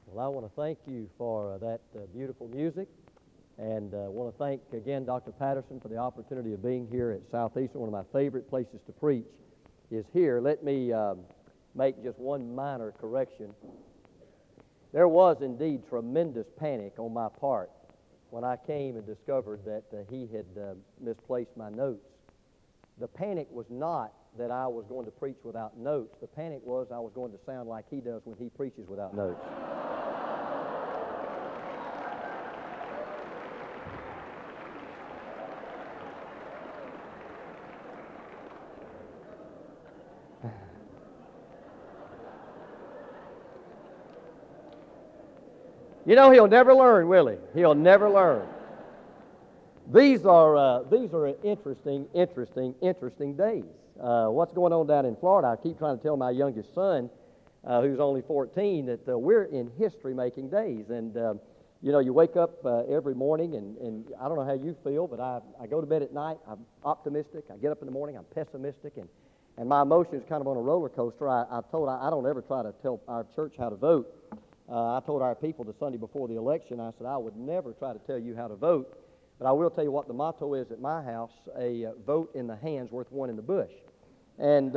Well, I want to thank you for that beautiful music, and want to thank again Dr. Patterson for the opportunity of being here at Southeastern. One of my favorite places to preach is here. Let me make just one minor correction. There was indeed tremendous panic on my part when I came and discovered that he had misplaced my notes. The panic was not that I was going to preach without notes. The panic was I was going to sound like he does when he preaches without notes. You know, he'll never learn, will he? He'll never learn. These are interesting days. What's going on down in Florida? I keep trying to tell my youngest son, who's only 14, that we're in history-making days. And, you know, you wake up every morning, and I don't know how you feel, but I go to bed at night, I'm optimistic. I get up in the morning, I'm pessimistic, and my emotions kind of on a roller coaster. I don't ever try to tell our church how to vote. I told our people the Sunday before the election, I said, I would never try to tell you how to vote, but I will tell you what the motto is at my house: a vote in the hand's worth one in the bush. And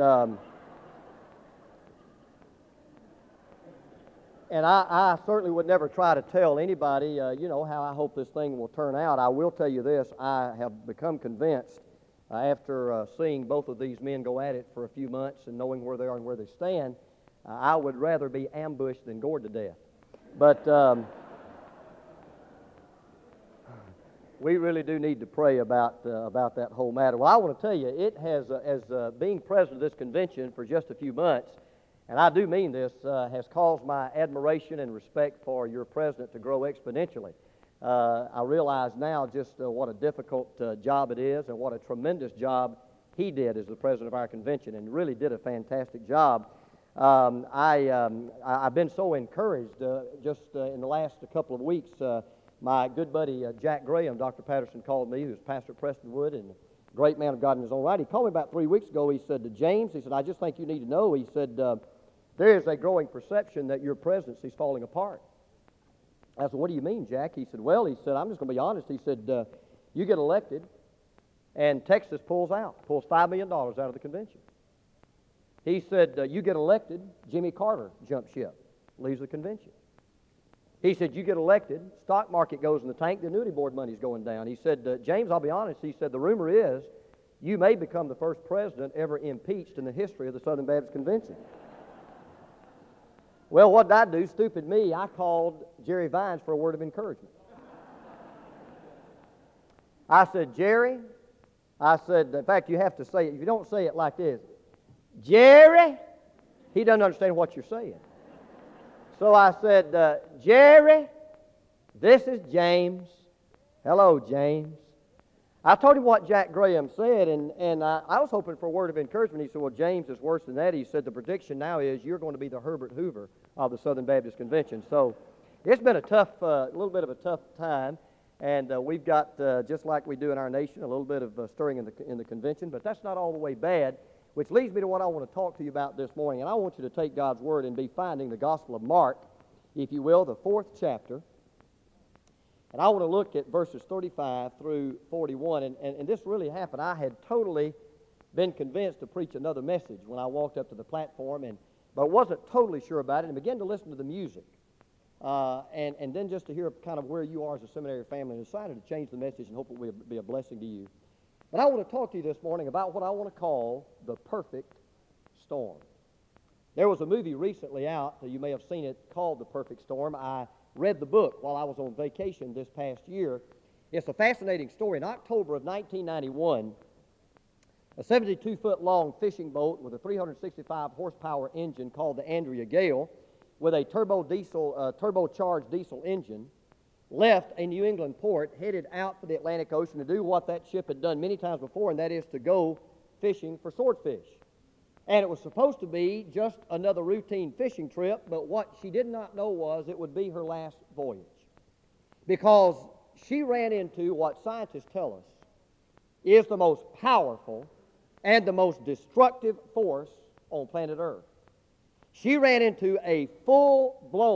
I certainly would never try to tell anybody, you know, how I hope this thing will turn out. I will tell you this: I have become convinced after seeing both of these men go at it for a few months and knowing where they are and where they stand, I would rather be ambushed than gored to death. But we really do need to pray about that whole matter. Well, I want to tell you, it has, as being president of this convention for just a few months, and I do mean this, has caused my admiration and respect for your president to grow exponentially. I realize now just what a difficult job it is, and what a tremendous job he did as the president of our convention, and really did a fantastic job. I've been so encouraged just in the last couple of weeks. My good buddy Jack Graham, Dr. Patterson, called me, who's pastor at Prestonwood and a great man of God in his own right. He called me about 3 weeks ago. He said to James, he said, I just think you need to know. He said, there is a growing perception that your presidency is falling apart. I said, what do you mean, Jack? He said, well, he said, I'm just going to be honest. He said, you get elected and Texas pulls $5 million out of the convention. He said, you get elected, Jimmy Carter jumps ship, leaves the convention. He said, you get elected, stock market goes in the tank, the annuity board money's going down. He said, James, I'll be honest, he said, the rumor is you may become the first president ever impeached in the history of the Southern Baptist Convention. Well, what did I do? Stupid me, I called Jerry Vines for a word of encouragement. I said, Jerry, I said, in fact, you have to say it. If you don't say it like this, Jerry, he doesn't understand what you're saying. So I said, Jerry, this is James. Hello, James. I told him what Jack Graham said, and I was hoping for a word of encouragement. He said, well, James, is worse than that. He said, the prediction now is you're going to be the Herbert Hoover of the Southern Baptist Convention. So it's been a little bit of a tough time, and we've got, just like we do in our nation, a little bit of stirring in the convention, but that's not all the way bad. Which leads me to what I want to talk to you about this morning. And I want you to take God's Word and be finding the Gospel of Mark, if you will, the 4th chapter. And I want to look at verses 35 through 41. And this really happened. I had totally been convinced to preach another message when I walked up to the platform, but wasn't totally sure about it, and began to listen to the music. And then just to hear kind of where you are as a seminary family, and decided to change the message and hope it will be a blessing to you. But I want to talk to you this morning about what I want to call the perfect storm. There was a movie recently out, you may have seen it, called The Perfect Storm. I read the book while I was on vacation this past year. It's a fascinating story. In October of 1991, a 72-foot-long fishing boat with a 365-horsepower engine called the Andrea Gale, with a turbocharged diesel engine, left a New England port, headed out for the Atlantic Ocean to do what that ship had done many times before, and that is to go fishing for swordfish. And it was supposed to be just another routine fishing trip, but what she did not know was it would be her last voyage. Because she ran into what scientists tell us is the most powerful and the most destructive force on planet Earth. She ran into a full-blown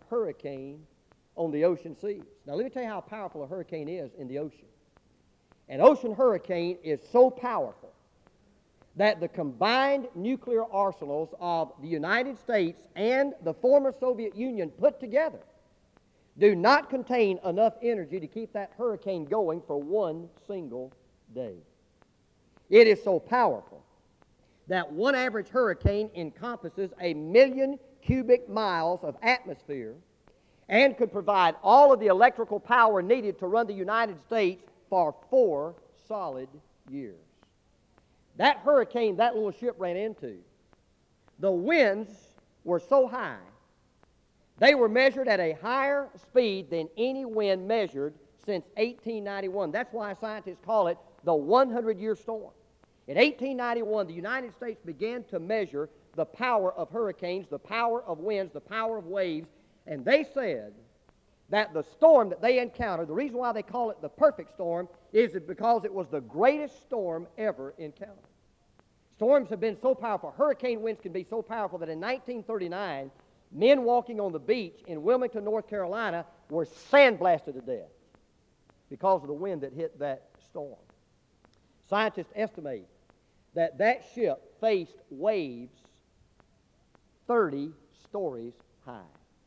hurricane on the ocean seas. Now, let me tell you how powerful a hurricane is in the ocean. An ocean hurricane is so powerful that the combined nuclear arsenals of the United States and the former Soviet Union put together do not contain enough energy to keep that hurricane going for one single day. It is so powerful that one average hurricane encompasses 1 million cubic miles of atmosphere and could provide all of the electrical power needed to run the United States for 4 solid years. That hurricane that little ship ran into, the winds were so high, they were measured at a higher speed than any wind measured since 1891. That's why scientists call it the 100-year storm. In 1891, the United States began to measure the power of hurricanes, the power of winds, the power of waves, and they said that the storm that they encountered, the reason why they call it the perfect storm, is because it was the greatest storm ever encountered. Storms have been so powerful, hurricane winds can be so powerful that in 1939, men walking on the beach in Wilmington, North Carolina, were sandblasted to death because of the wind that hit that storm. Scientists estimate that that ship faced waves 30 stories high.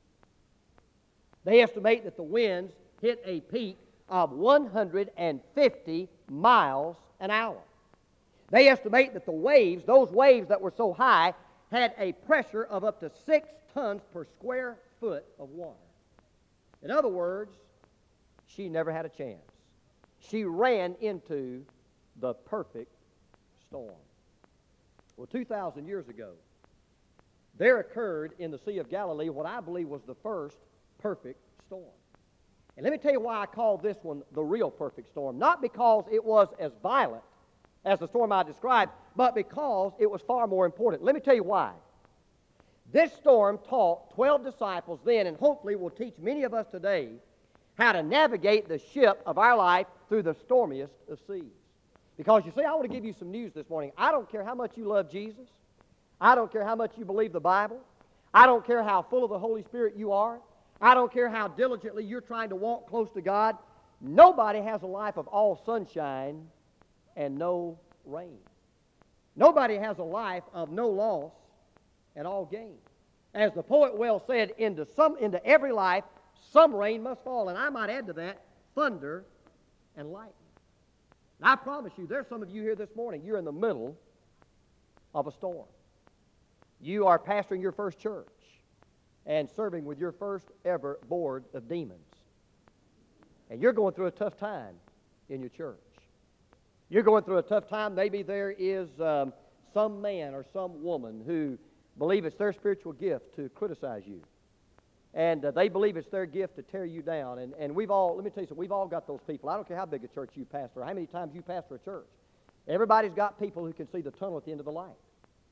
They estimate that the winds hit a peak of 150 miles an hour. They estimate that the waves, those waves that were so high, had a pressure of up to 6 tons per square foot of water. In other words, she never had a chance. She ran into the perfect storm. Well, 2,000 years ago, there occurred in the Sea of Galilee what I believe was the first perfect storm. And let me tell you why I call this one the real perfect storm. Not because it was as violent as the storm I described, but because it was far more important. Let me tell you why. This storm taught 12 disciples then, and hopefully will teach many of us today, how to navigate the ship of our life through the stormiest of seas. Because you see, I want to give you some news this morning. I don't care how much you love Jesus. I don't care how much you believe the Bible. I don't care how full of the Holy Spirit you are. I don't care how diligently you're trying to walk close to God. Nobody has a life of all sunshine and no rain. Nobody has a life of no loss and all gain. As the poet well said, into every life, some rain must fall. And I might add to that, thunder and lightning. And I promise you, there's some of you here this morning, you're in the middle of a storm. You are pastoring your first church and serving with your first ever board of demons. And you're going through a tough time in your church. You're going through a tough time. Maybe there is some man or some woman who believe it's their spiritual gift to criticize you. And they believe it's their gift to tear you down. And we've all, let me tell you something, we've all got those people. I don't care how big a church you pastor or how many times you pastor a church. Everybody's got people who can see the tunnel at the end of the light.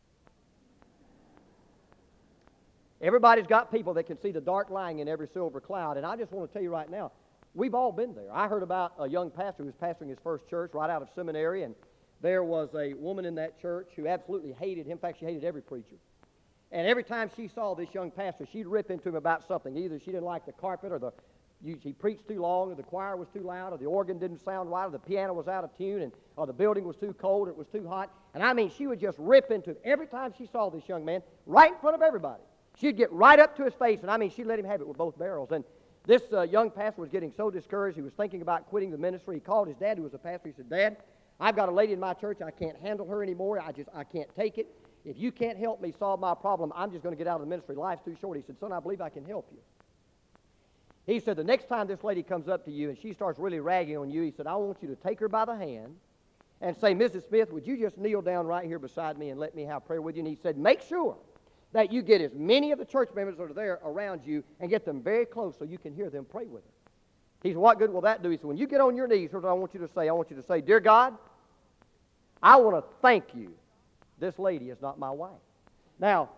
Everybody's got people that can see the dark lying in every silver cloud. And I just want to tell you right now, we've all been there. I heard about a young pastor who was pastoring his first church right out of seminary, and there was a woman in that church who absolutely hated him. In fact, she hated every preacher. And every time she saw this young pastor, she'd rip into him about something. Either she didn't like the carpet, or he preached too long, or the choir was too loud, or the organ didn't sound right, or the piano was out of tune, or the building was too cold, or it was too hot. And I mean, she would just rip into him every time she saw this young man, right in front of everybody. She'd get right up to his face, and I mean, she'd let him have it with both barrels. And this young pastor was getting so discouraged, he was thinking about quitting the ministry. He called his dad, who was a pastor. He said, "Dad, I've got a lady in my church. I can't handle her anymore. I can't take it. If you can't help me solve my problem, I'm just going to get out of the ministry. Life's too short." He said, "Son, I believe I can help you." He said, "The next time this lady comes up to you and she starts really ragging on you," he said, "I want you to take her by the hand and say, 'Mrs. Smith, would you just kneel down right here beside me and let me have prayer with you?' And he said, 'Make sure that you get as many of the church members that are there around you and get them very close so you can hear them pray with her.'" He said, "What good will that do?" He said, "When you get on your knees, here's what I want you to say. I want you to say, 'Dear God, I want to thank you. This lady is not my wife.'" Now,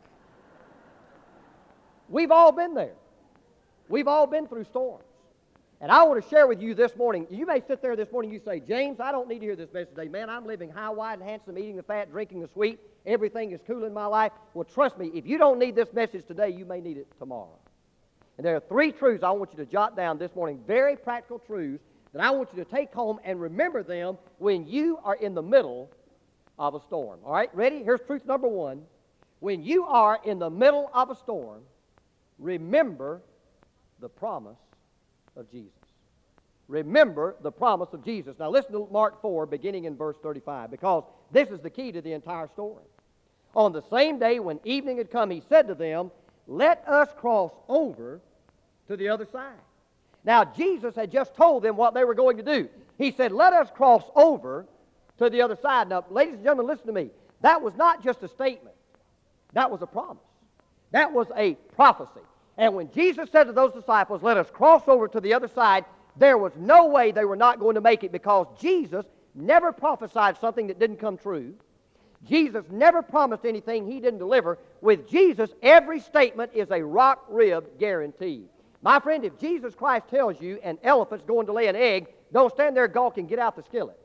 we've all been there. We've all been through storms. And I want to share with you this morning, you may sit there this morning and you say, "James, I don't need to hear this message today. Man, I'm living high, wide, and handsome, eating the fat, drinking the sweet. Everything is cool in my life." Well, trust me, if you don't need this message today, you may need it tomorrow. And there are three truths I want you to jot down this morning, very practical truths that I want you to take home and remember them when you are in the middle of a storm. All right, ready? Here's truth number one. When you are in the middle of a storm, remember the promise of Jesus. Remember the promise of Jesus. Now listen to Mark 4, beginning in verse 35, because this is the key to the entire story. On the same day when evening had come, he said to them, "Let us cross over to the other side." Now, Jesus had just told them what they were going to do. He said, "Let us cross over to the other side." Now, ladies and gentlemen, listen to me. That was not just a statement. That was a promise. That was a prophecy. And when Jesus said to those disciples, "Let us cross over to the other side," there was no way they were not going to make it, because Jesus never prophesied something that didn't come true. Jesus never promised anything he didn't deliver. With Jesus, every statement is a rock-ribbed guarantee. My friend, if Jesus Christ tells you an elephant's going to lay an egg, don't stand there gawking, get out the skillet.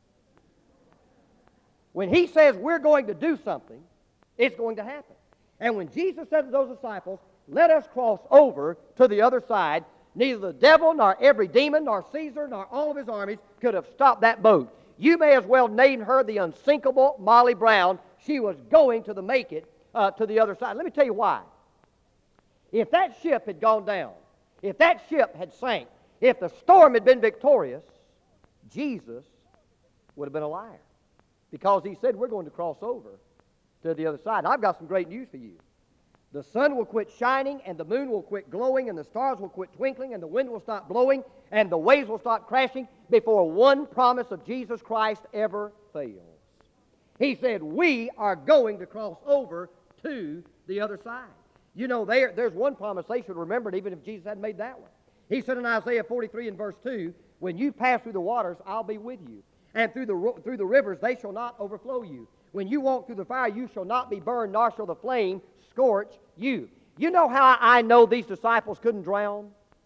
When he says we're going to do something, it's going to happen. And when Jesus said to those disciples, "Let us cross over to the other side," neither the devil, nor every demon, nor Caesar, nor all of his armies could have stopped that boat. You may as well name her the unsinkable Molly Brown. She was going to make it to the other side. Let me tell you why. If that ship had gone down, if that ship had sank, if the storm had been victorious, Jesus would have been a liar, because he said we're going to cross over to the other side. And I've got some great news for you. The sun will quit shining, and the moon will quit glowing, and the stars will quit twinkling, and the wind will stop blowing, and the waves will stop crashing before one promise of Jesus Christ ever fails. He said, we are going to cross over to the other side. You know, there's one promise they should remember, even if Jesus hadn't made that one. He said in Isaiah 43 and verse 2, "When you pass through the waters, I'll be with you. And through the rivers, they shall not overflow you. When you walk through the fire, you shall not be burned, nor shall the flame scorch you." You know how I know these disciples couldn't drown?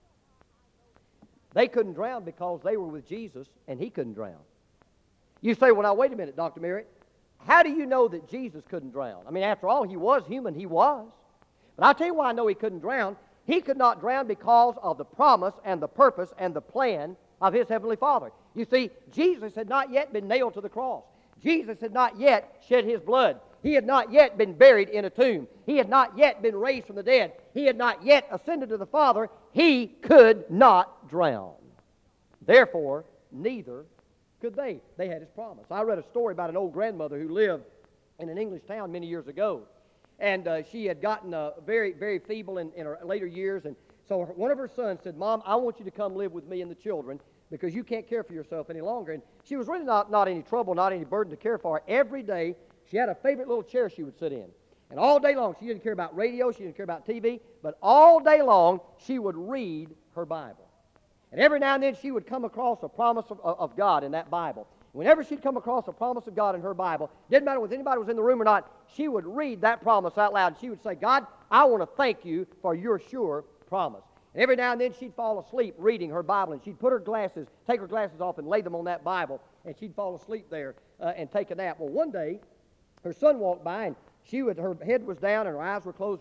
They couldn't drown because they were with Jesus, and he couldn't drown. You say, "Well, now, wait a minute, Dr. Merritt. How do you know that Jesus couldn't drown?" I mean, after all, he was human. He was. But I'll tell you why I know he couldn't drown. He could not drown because of the promise and the purpose and the plan of his Heavenly Father. You see, Jesus had not yet been nailed to the cross. Jesus had not yet shed his blood. He had not yet been buried in a tomb. He had not yet been raised from the dead. He had not yet ascended to the Father. He could not drown. Therefore, neither could they. They had his promise. I read a story about an old grandmother who lived in an English town many years ago. And she had gotten very, very feeble in her later years. And so one of her sons said, "Mom, I want you to come live with me and the children, because you can't care for yourself any longer." And she was really not any trouble, not any burden to care for her. Every day, she had a favorite little chair she would sit in. And all day long, she didn't care about radio, she didn't care about TV, but all day long, she would read her Bible. And every now and then, she would come across a promise of God in that Bible. Whenever she'd come across a promise of God in her Bible, didn't matter whether anybody was in the room or not, she would read that promise out loud. She would say, "God, I want to thank you for your sure promise." And every now and then she'd fall asleep reading her Bible, and she'd take her glasses off and lay them on that Bible, and she'd fall asleep there and take a nap. Well, one day, her son walked by, and her head was down and her eyes were closed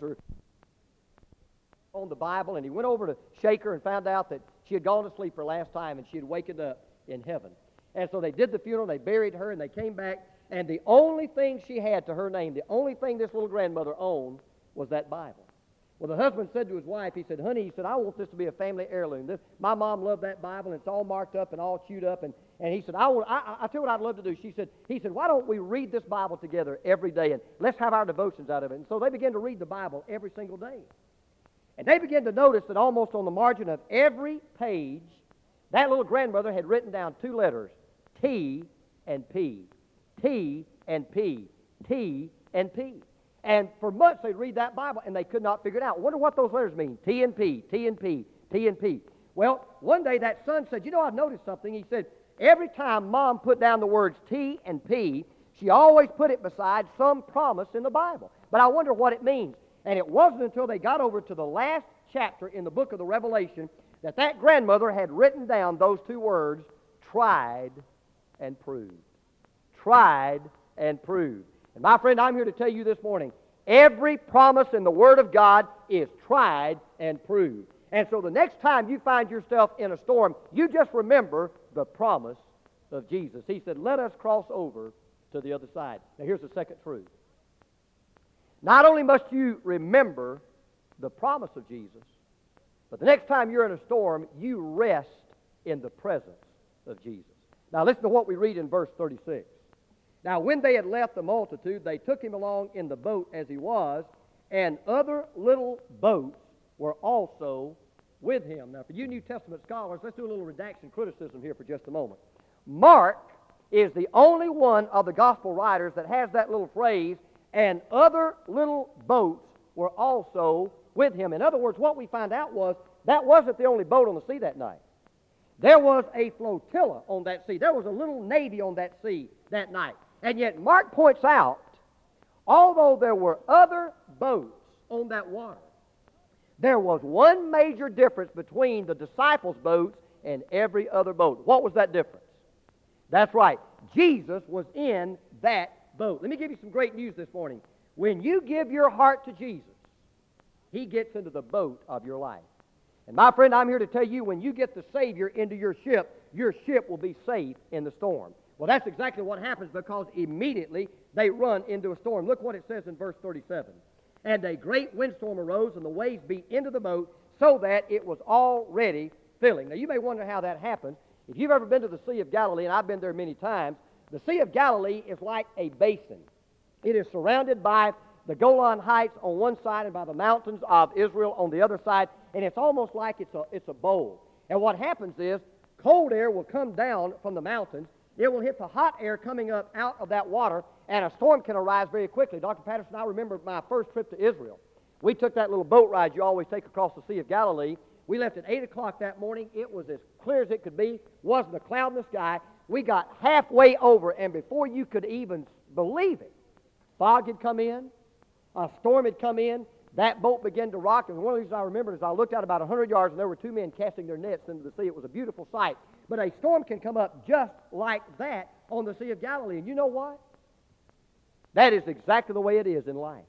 on the Bible, and he went over to shake her and found out that she had gone to sleep her last time, and she had wakened up in heaven. And so they did the funeral, they buried her, and they came back, and the only thing she had to her name, the only thing this little grandmother owned, was that Bible. Well, the husband said to his wife, he said, "Honey," he said, "I want this to be a family heirloom. My mom loved that Bible, and it's all marked up and all chewed up." And he said, I tell you what I'd love to do. He said, "Why don't we read this Bible together every day, and let's have our devotions out of it." And so they began to read the Bible every single day. And they began to notice that almost on the margin of every page, that little grandmother had written down two letters, T and P. T and P. T and P. And for months they'd read that Bible, and they could not figure it out. I wonder what those letters mean. T and P, T and P, T and P. Well, one day that son said, "You know, I've noticed something." He said, "Every time Mom put down the words T and P, she always put it beside some promise in the Bible. But I wonder what it means." And it wasn't until they got over to the last chapter in the book of the Revelation that grandmother had written down those two words, "tried and proved." Tried and proved. And my friend, I'm here to tell you this morning, every promise in the Word of God is tried and proved. And so the next time you find yourself in a storm, you just remember the promise of Jesus. He said, let us cross over to the other side. Now here's the second truth. Not only must you remember the promise of Jesus, but the next time you're in a storm, you rest in the presence of Jesus. Now listen to what we read in verse 36. Now when they had left the multitude, they took him along in the boat as he was, and other little boats were also with him. Now for you New Testament scholars, let's do a little redaction criticism here for just a moment. Mark is the only one of the gospel writers that has that little phrase, and other little boats were also with him. In other words, what we found out was that wasn't the only boat on the sea that night. There was a flotilla on that sea. There was a little navy on that sea that night. And yet Mark points out, although there were other boats on that water, there was one major difference between the disciples' boats and every other boat. What was that difference? That's right. Jesus was in that boat. Let me give you some great news this morning. When you give your heart to Jesus, He gets into the boat of your life. And my friend, I'm here to tell you, when you get the Savior into your ship will be safe in the storm. Well, that's exactly what happens, because immediately they run into a storm. Look what it says in verse 37. And a great windstorm arose, and the waves beat into the boat, so that it was already filling. Now, you may wonder how that happened. If you've ever been to the Sea of Galilee, and I've been there many times, the Sea of Galilee is like a basin. It is surrounded by the Golan Heights on one side and by the mountains of Israel on the other side, and it's almost like it's a bowl. And what happens is, cold air will come down from the mountains. It will hit the hot air coming up out of that water, and a storm can arise very quickly. Dr. Patterson, I remember my first trip to Israel. We took that little boat ride you always take across the Sea of Galilee. We left at 8 o'clock that morning. It was as clear as it could be. Wasn't a cloud in the sky. We got halfway over, and before you could even believe it, fog had come in, a storm had come in, that boat began to rock, and one of the reasons I remember is I looked out about 100 yards, and there were two men casting their nets into the sea. It was a beautiful sight. But a storm can come up just like that on the Sea of Galilee. And you know what? That is exactly the way it is in life.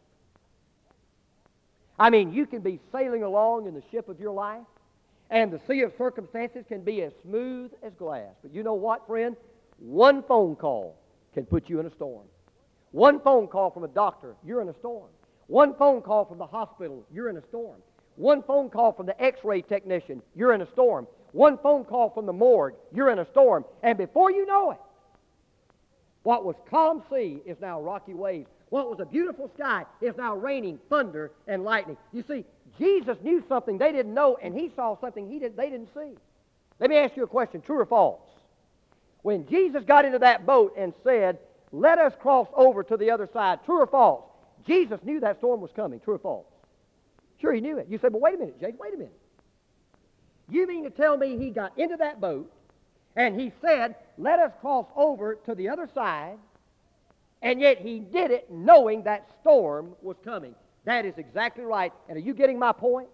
I mean, you can be sailing along in the ship of your life, and the sea of circumstances can be as smooth as glass. But you know what, friend? One phone call can put you in a storm. One phone call from a doctor, you're in a storm. One phone call from the hospital, you're in a storm. One phone call from the x-ray technician, you're in a storm. One phone call from the morgue, you're in a storm. And before you know it, what was calm sea is now rocky waves. What was a beautiful sky is now raining thunder and lightning. You see, Jesus knew something they didn't know, and He saw something they didn't see. Let me ask you a question, true or false? When Jesus got into that boat and said, let us cross over to the other side, true or false? Jesus knew that storm was coming, true or false? Sure, He knew it. You say, but wait a minute, Jake, wait a minute. You mean to tell me He got into that boat and He said, let us cross over to the other side, and yet He did it knowing that storm was coming? That is exactly right. And are you getting my point?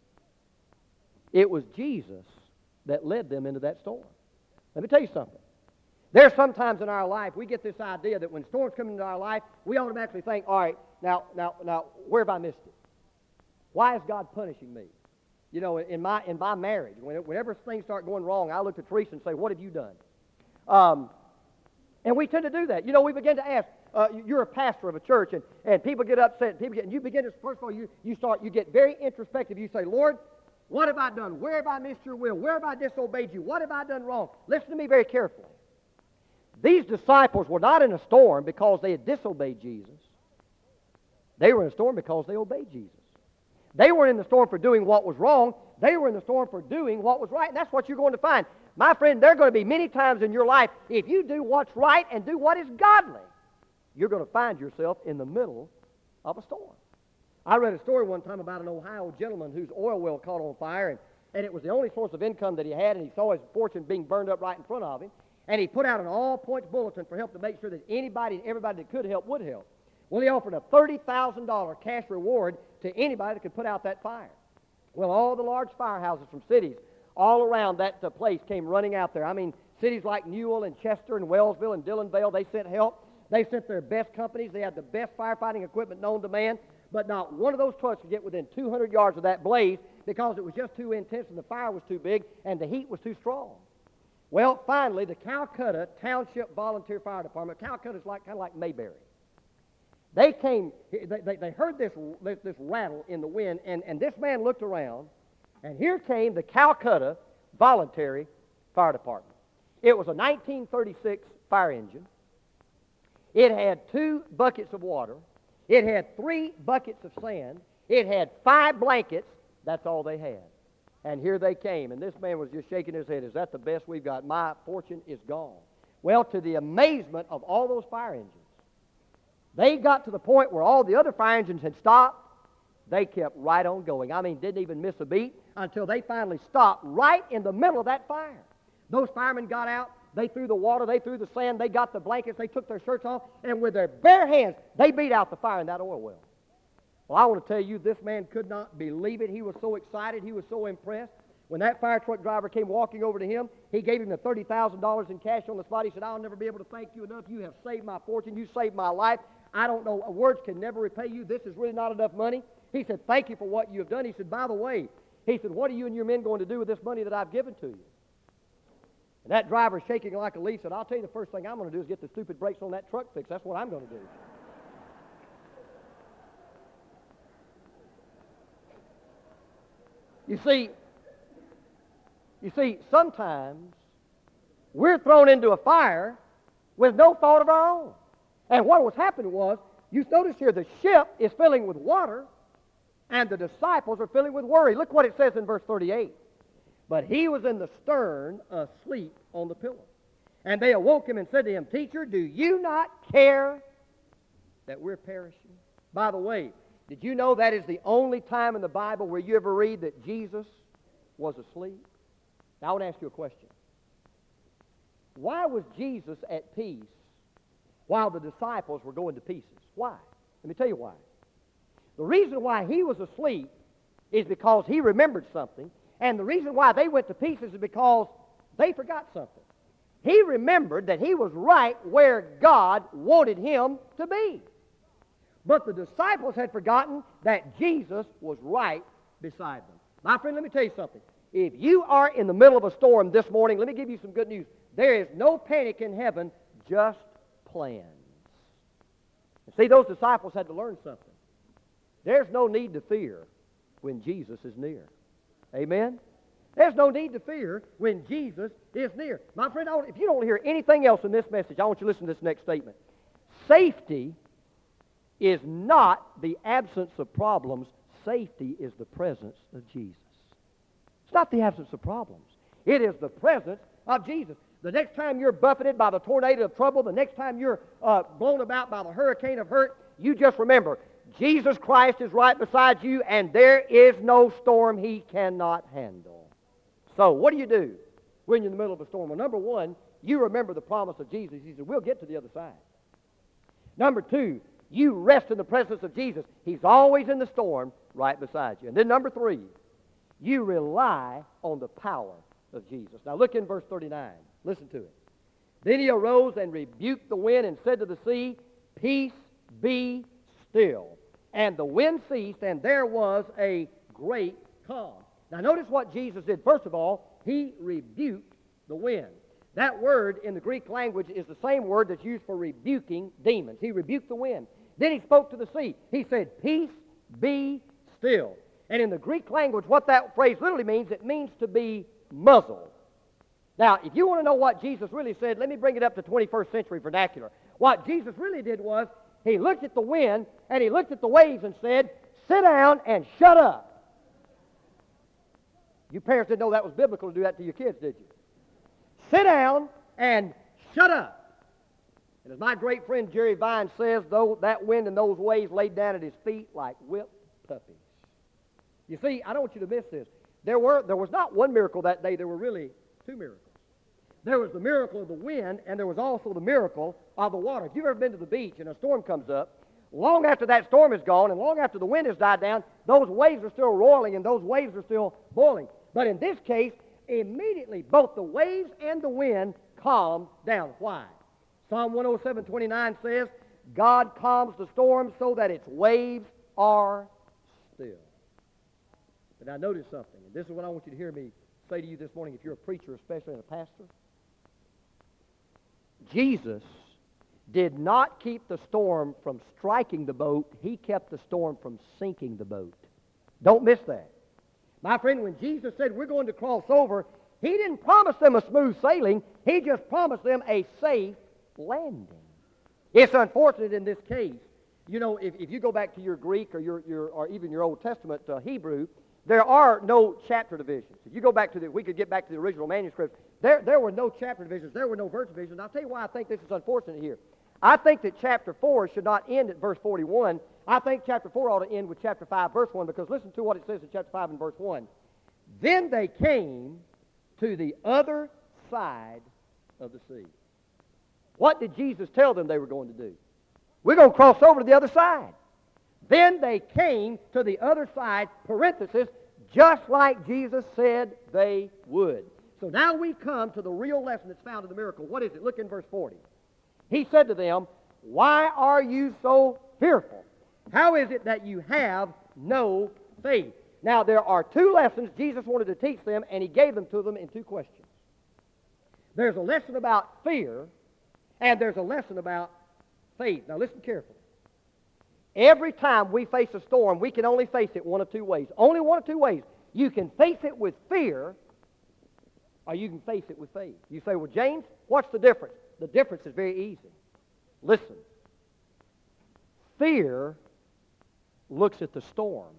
It was Jesus that led them into that storm. Let me tell you something. There's sometimes in our life we get this idea that when storms come into our life, we automatically think, all right, now, where have I missed it? Why is God punishing me? You know, in my marriage, whenever things start going wrong, I look to Teresa and say, what have you done? And we tend to do that. You know, we begin to ask, you're a pastor of a church, and people get upset, and you begin to, first of all, you get very introspective. You say, Lord, what have I done? Where have I missed your will? Where have I disobeyed you? What have I done wrong? Listen to me very carefully. These disciples were not in a storm because they had disobeyed Jesus. They were in a storm because they obeyed Jesus. They weren't in the storm for doing what was wrong. They were in the storm for doing what was right, and that's what you're going to find. My friend, there are going to be many times in your life, if you do what's right and do what is godly, you're going to find yourself in the middle of a storm. I read a story one time about an Ohio gentleman whose oil well caught on fire, and it was the only source of income that he had, and he saw his fortune being burned up right in front of him, and he put out an all-points bulletin for help to make sure that anybody and everybody that could help would help. Well, he offered a $30,000 cash reward to anybody that could put out that fire. Well, all the large firehouses from cities all around that place came running out there. I mean, cities like Newell and Chester and Wellsville and Dillonvale, they sent help. They sent their best companies. They had the best firefighting equipment known to man. but not one of those trucks could get within 200 yards of that blaze because it was just too intense and the fire was too big and the heat was too strong. Well, finally, the Calcutta Township Volunteer Fire Department, Calcutta is kind of like Mayberry. They came, they heard this rattle in the wind, and this man looked around, and here came the Calcutta Voluntary Fire Department. It was a 1936 fire engine. It had 2 buckets of water. It had 3 buckets of sand. It had 5 blankets. That's all they had. And here they came, and this man was just shaking his head. Is that the best we've got? My fortune is gone. Well, to the amazement of all those fire engines, they got to the point where all the other fire engines had stopped. They kept right on going. I mean, didn't even miss a beat until they finally stopped right in the middle of that fire. Those firemen got out. They threw the water. They threw the sand. They got the blankets. They took their shirts off. And with their bare hands, they beat out the fire in that oil well. Well, I want to tell you, this man could not believe it. He was so excited. He was so impressed. When that fire truck driver came walking over to him, he gave him the $30,000 in cash on the spot. He said, I'll never be able to thank you enough. You have saved my fortune. You saved my life. I don't know. Words can never repay you. This is really not enough money. He said, thank you for what you have done. He said, by the way, he said, what are you and your men going to do with this money that I've given to you? And that driver, shaking like a leaf, said, I'll tell you the first thing I'm going to do is get the stupid brakes on that truck fixed. That's what I'm going to do. You see, sometimes we're thrown into a fire with no fault of our own. And what was happening was, you notice here, the ship is filling with water, and the disciples are filling with worry. Look what it says in verse 38. But he was in the stern, asleep on the pillow. And they awoke him and said to him, Teacher, do you not care that we're perishing? By the way, did you know that is the only time in the Bible where you ever read that Jesus was asleep? Now, I want to ask you a question. Why was Jesus at peace while the disciples were going to pieces? Why? Let me tell you why. The reason why he was asleep is because he remembered something, and the reason why they went to pieces is because they forgot something. He remembered that he was right where God wanted him to be. But the disciples had forgotten that Jesus was right beside them. My friend, let me tell you something. If you are in the middle of a storm this morning, let me give you some good news. There is no panic in heaven, just plans. And see, those disciples had to learn something. There's no need to fear when Jesus is near. Amen? There's no need to fear when Jesus is near. My friend, if you don't hear anything else in this message, I want you to listen to this next statement. Safety is not the absence of problems. Safety is the presence of Jesus. It's not the absence of problems. It is the presence of Jesus. The next time you're buffeted by the tornado of trouble, the next time you're blown about by the hurricane of hurt, you just remember, Jesus Christ is right beside you, and there is no storm he cannot handle. So what do you do when you're in the middle of a storm? Well, number one, you remember the promise of Jesus. He said, we'll get to the other side. Number two, you rest in the presence of Jesus. He's always in the storm right beside you. And then number three, you rely on the power of Jesus. Now look in verse 39. Listen to it. Then he arose and rebuked the wind and said to the sea, Peace, be still. And the wind ceased, and there was a great calm. Now notice what Jesus did. First of all, he rebuked the wind. That word in the Greek language is the same word that's used for rebuking demons. He rebuked the wind. Then he spoke to the sea. He said, Peace, be still. And in the Greek language, what that phrase literally means, it means to be muzzled. Now, if you want to know what Jesus really said, let me bring it up to 21st century vernacular. What Jesus really did was, he looked at the wind, and he looked at the waves and said, Sit down and shut up. You parents didn't know that was biblical to do that to your kids, did you? Sit down and shut up. And as my great friend Jerry Vine says, though that wind and those waves laid down at his feet like whipped puppies. You see, I don't want you to miss this. There was not one miracle that day. There were really two miracles. There was the miracle of the wind, and there was also the miracle of the water. If you've ever been to the beach and a storm comes up, long after that storm is gone and long after the wind has died down, those waves are still roiling and those waves are still boiling. But in this case, immediately both the waves and the wind calmed down. Why? Psalm 107:29 says, God calms the storm so that its waves are still. But now notice something, and this is what I want you to hear me say to you this morning, if you're a preacher especially and a pastor. Jesus did not keep the storm from striking the boat. He kept the storm from sinking the boat. Don't miss that. My friend, when Jesus said we're going to cross over, He didn't promise them a smooth sailing. He just promised them a safe landing. It's unfortunate in this case. You know, if you go back to your Greek or even your Old Testament Hebrew, there are no chapter divisions. If you go back to we could get back to the original manuscript. There were no chapter divisions. There were no verse divisions. I'll tell you why I think this is unfortunate here. I think that chapter 4 should not end at verse 41. I think chapter 4 ought to end with chapter 5, verse 1, because listen to what it says in chapter 5 and verse 1. Then they came to the other side of the sea. What did Jesus tell them they were going to do? We're going to cross over to the other side. Then they came to the other side, parenthesis, just like Jesus said they would. So now we come to the real lesson that's found in the miracle. What is it? Look in verse 40. He said to them, "Why are you so fearful? How is it that you have no faith?" Now, there are two lessons Jesus wanted to teach them, and He gave them to them in two questions. There's a lesson about fear, and there's a lesson about faith. Now, listen carefully. Every time we face a storm, we can only face it one of two ways. Only one of two ways. You can face it with fear, or you can face it with faith. You say, "Well, James, what's the difference?" The difference is very easy. Listen. Fear looks at the storm.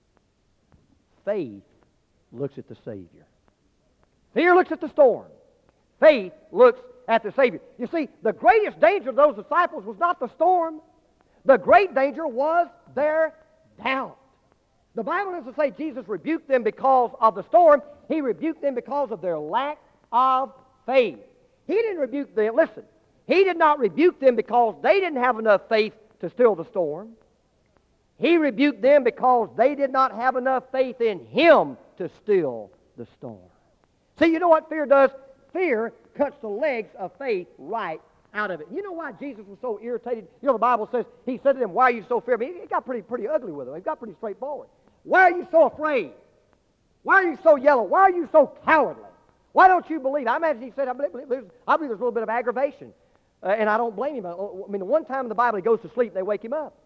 Faith looks at the Savior. Fear looks at the storm. Faith looks at the Savior. You see, the greatest danger of those disciples was not the storm. The great danger was their doubt. The Bible doesn't say Jesus rebuked them because of the storm. He rebuked them because of their lack of faith. He didn't rebuke them. Listen, He did not rebuke them because they didn't have enough faith to still the storm. He rebuked them because they did not have enough faith in Him to still the storm. See, you know what fear does? Fear cuts the legs of faith right out of it. You know why Jesus was so irritated? You know, the Bible says, He said to them, "Why are you so fearful?" He got pretty ugly with them. He got pretty straightforward. "Why are you so afraid? Why are you so yellow? Why are you so cowardly? Why don't you believe?" I imagine He said, I believe there's a little bit of aggravation. And I don't blame Him. I mean, the one time in the Bible He goes to sleep, they wake Him up.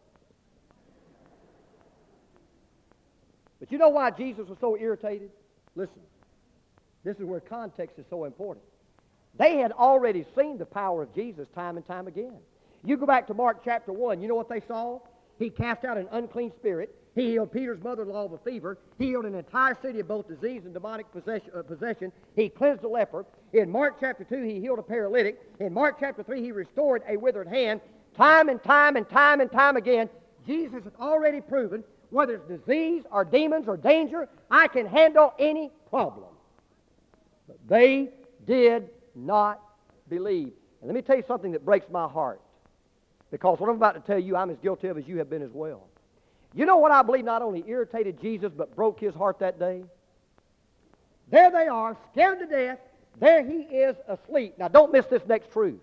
But you know why Jesus was so irritated? Listen, this is where context is so important. They had already seen the power of Jesus time and time again. You go back to Mark chapter 1, you know what they saw? He cast out an unclean spirit. He healed Peter's mother-in-law of a fever. He healed an entire city of both disease and demonic possession. He cleansed a leper. In Mark chapter 2, He healed a paralytic. In Mark chapter 3, He restored a withered hand. Time and time and time and time again, Jesus has already proven, whether it's disease or demons or danger, I can handle any problem. But they did not believe. And let me tell you something that breaks my heart. Because what I'm about to tell you, I'm as guilty of as you have been as well. You know what I believe not only irritated Jesus, but broke His heart that day? There they are, scared to death. There He is asleep. Now don't miss this next truth.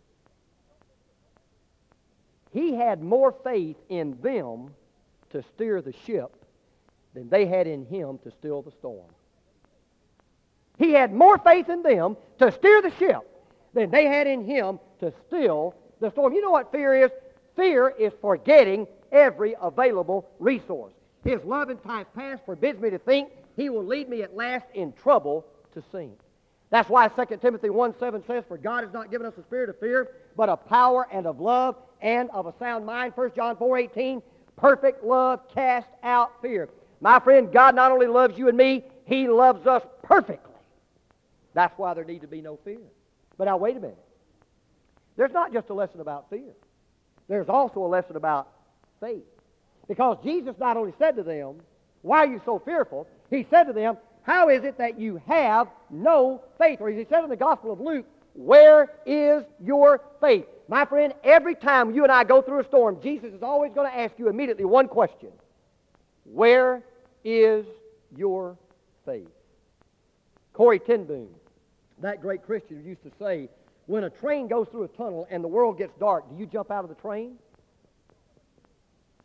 He had more faith in them to steer the ship than they had in Him to still the storm. He had more faith in them to steer the ship than they had in Him to still the storm. You know what fear is? Fear is forgetting every available resource. His love in times past forbids me to think He will lead me at last in trouble to sink. That's why 2 Timothy 1:7 says, "For God has not given us a spirit of fear, but of power and of love and of a sound mind." 1 John 4:18, "Perfect love casts out fear." My friend, God not only loves you and me, He loves us perfectly. That's why there need to be no fear. But now wait a minute. There's not just a lesson about fear. There's also a lesson about faith. Because Jesus not only said to them, "Why are you so fearful?" He said to them, "How is it that you have no faith?" Or as He said in the Gospel of Luke, "Where is your faith?" My friend, every time you and I go through a storm, Jesus is always going to ask you immediately one question. Where is your faith? Corrie ten Boom, that great Christian, used to say, when a train goes through a tunnel and the world gets dark, do you jump out of the train?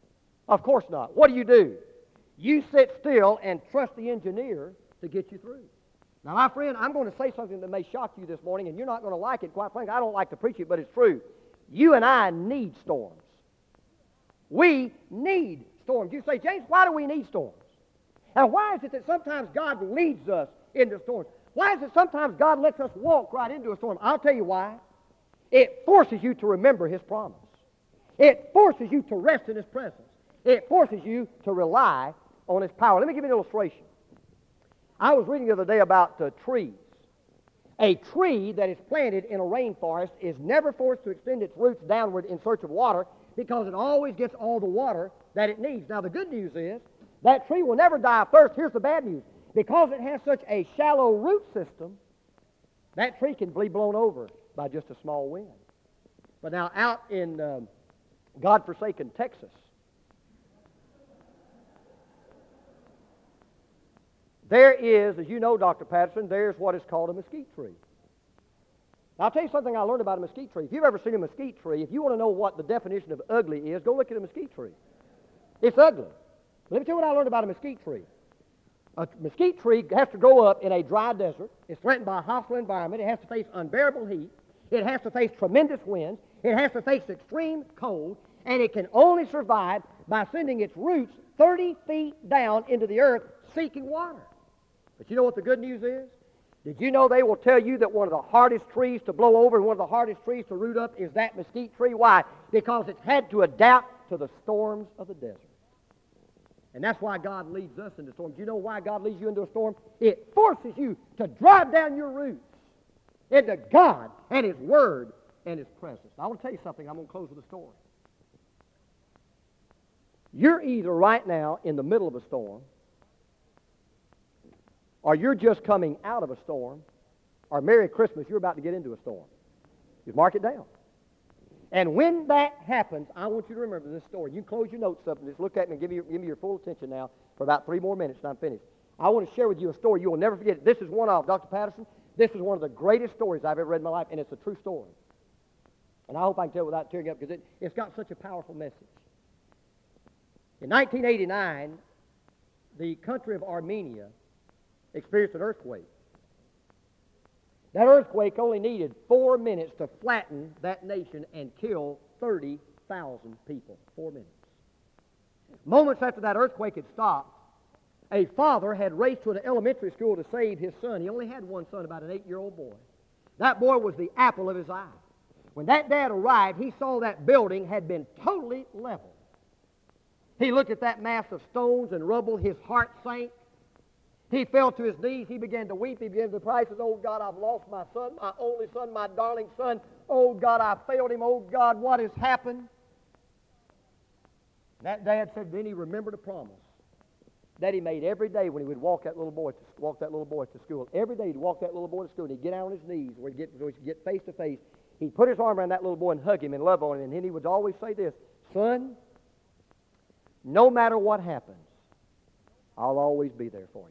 Of course not. What do? You sit still and trust the engineer to get you through. Now, my friend, I'm going to say something that may shock you this morning, and you're not going to like it. Quite frankly, I don't like to preach it, but it's true. You and I need storms. We need storms. You say, James, why do we need storms? And why is it that sometimes God leads us into storms? Why is it sometimes God lets us walk right into a storm? I'll tell you why. It forces you to remember His promise. It forces you to rest in His presence. It forces you to rely on His power. Let me give you an illustration. I was reading the other day about trees. A tree that is planted in a rainforest is never forced to extend its roots downward in search of water because it always gets all the water that it needs. Now, the good news is that tree will never die of thirst. Here's the bad news. Because it has such a shallow root system, that tree can be blown over by just a small wind. But now out in God-forsaken Texas, there is, as you know, Dr. Patterson, there's what is called a mesquite tree. Now, I'll tell you something I learned about a mesquite tree. If you've ever seen a mesquite tree, if you want to know what the definition of ugly is, go look at a mesquite tree. It's ugly. Let me tell you what I learned about a mesquite tree. A mesquite tree has to grow up in a dry desert. It's threatened by a hostile environment. It has to face unbearable heat. It has to face tremendous winds. It has to face extreme cold. And it can only survive by sending its roots 30 feet down into the earth seeking water. But you know what the good news is? Did you know they will tell you that one of the hardest trees to blow over and one of the hardest trees to root up is that mesquite tree? Why? Because it's had to adapt to the storms of the desert. And that's why God leads us into storms. Do you know why God leads you into a storm? It forces you to drive down your roots into God and His Word and His presence. Now, I want to tell you something. I'm going to close with a story. You're either right now in the middle of a storm, or you're just coming out of a storm, or Merry Christmas, you're about to get into a storm. Just mark it down. And when that happens, I want you to remember this story. You close your notes up and just look at me and give me your full attention now for about 3 more minutes and I'm finished. I want to share with you a story. You will never forget it. This is one of, Dr. Patterson, this is one of the greatest stories I've ever read in my life, and it's a true story. And I hope I can tell it without tearing up because it's got such a powerful message. In 1989, the country of Armenia experienced an earthquake. That earthquake only needed 4 minutes to flatten that nation and kill 30,000 people. 4 minutes. Moments after that earthquake had stopped, a father had raced to an elementary school to save his son. He only had one son, about an 8-year-old boy. That boy was the apple of his eye. When that dad arrived, he saw that building had been totally leveled. He looked at that mass of stones and rubble. His heart sank. He fell to his knees. He began to weep. He began to cry. He said, "Oh, God, I've lost my son, my only son, my darling son. Oh, God, I failed him. Oh, God, what has happened?" That dad said, then he remembered a promise that he made every day when he would walk that little boy to school. Every day he'd walk that little boy to school, and he'd get out on his knees where he'd get face to face. He'd put his arm around that little boy and hug him and love on him, and then he would always say this, "Son, no matter what happens, I'll always be there for you."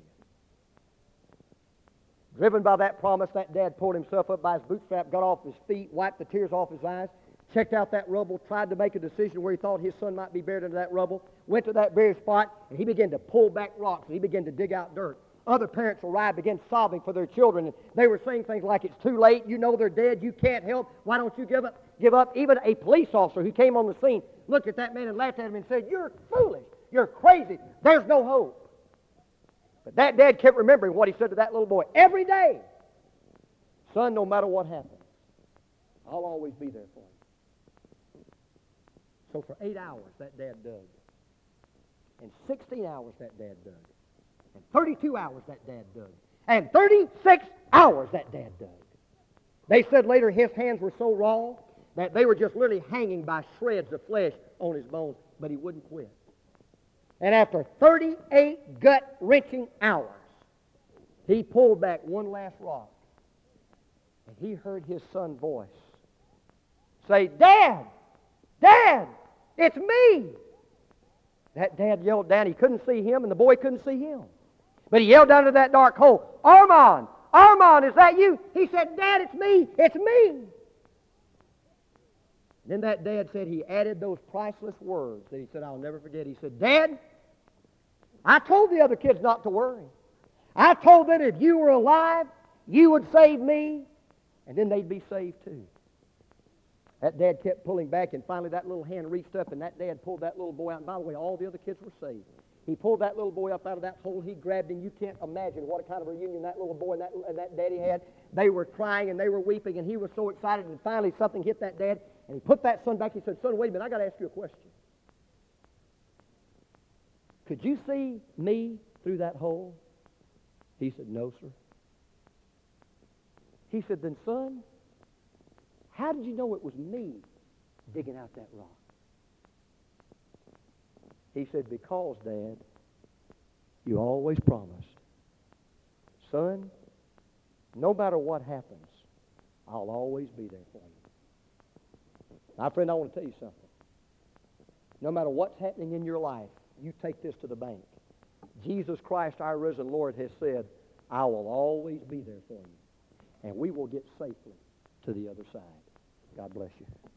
Driven by that promise, that dad pulled himself up by his bootstrap, got off his feet, wiped the tears off his eyes, checked out that rubble, tried to make a decision where he thought his son might be buried under that rubble, went to that very spot, and he began to pull back rocks, and he began to dig out dirt. Other parents arrived, began sobbing for their children, and they were saying things like, "It's too late, you know they're dead, you can't help, why don't you give up? Even a police officer who came on the scene looked at that man and laughed at him and said, "You're foolish, you're crazy, there's no hope." But that dad kept remembering what he said to that little boy every day. "Son, no matter what happens, I'll always be there for you." So for 8 hours that dad dug. And 16 hours that dad dug. And 32 hours that dad dug. And 36 hours that dad dug. They said later his hands were so raw that they were just literally hanging by shreds of flesh on his bones, but he wouldn't quit. And after 38 gut-wrenching hours, he pulled back one last rock, and he heard his son's voice say, "Dad! Dad! It's me!" That dad yelled down. He couldn't see him, and the boy couldn't see him. But he yelled down to that dark hole, "Armand! Armand, is that you?" He said, "Dad, it's me! It's me!" Then that dad said he added those priceless words that he said, I'll never forget. He said, Dad, I told the other kids not to worry. I told them if you were alive, you would save me, and then they'd be saved too. That dad kept pulling back, and finally that little hand reached up, and that dad pulled that little boy out. And by the way, all the other kids were saved. He pulled that little boy up out of that hole. He grabbed him. You can't imagine what kind of a reunion that little boy and that daddy had. They were crying, and they were weeping, and he was so excited. And finally something hit that dad, and he put that son back. He said, Son, wait a minute. I got to ask you a question. Could you see me through that hole? He said, No, sir. He said, Then, son, how did you know it was me digging out that rock? He said, Because, Dad, you always promised. Son, no matter what happens, I'll always be there for you. My friend, I want to tell you something. No matter what's happening in your life, you take this to the bank. Jesus Christ, our risen Lord, has said, I will always be there for you. And we will get safely to the other side. God bless you.